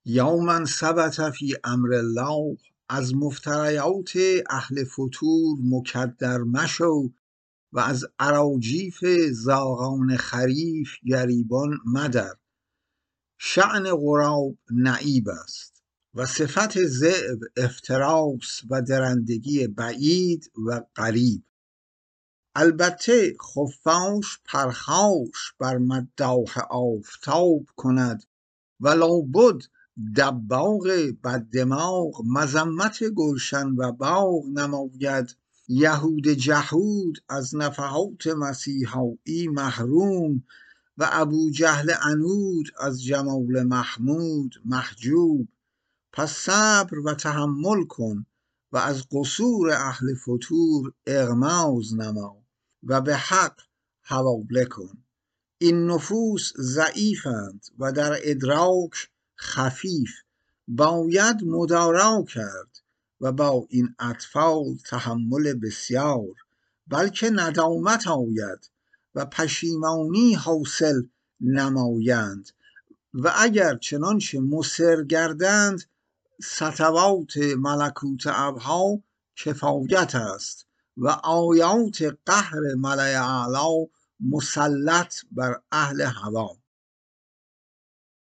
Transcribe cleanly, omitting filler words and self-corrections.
یا من ثبت فی امر الله، از مفتریات اهل فتور مکدر مشو و از اراجیف زاغان خریف گریبان مدر. شأن غراب نعیب است و صفت ذئب افتراس و درندگی بعید و غریب. البته خفاش پرخاش بر مداح آفتاب کند و لابد دباغ بددماغ مذمت گلشن و باغ نماید. یهود جهود از نفحات مسیحایی محروم و ابوجهل عنود از جمال محمود محجوب. پس صبر و تحمل کن و از قصور اهل فتور اغماض نما و به حق حواله کن. این نفوس ضعیفند و در ادراک خفیف، باید مدارا کرد و با این اطفال تحمل بسیار، بلکه ندامت آید و پشیمانی حاصل نمایند و اگر چنانچه مصر گردند سطوات ملکوت ابها کفایت است و آیات قهر ملأ اعلی مسلط بر اهل هوا.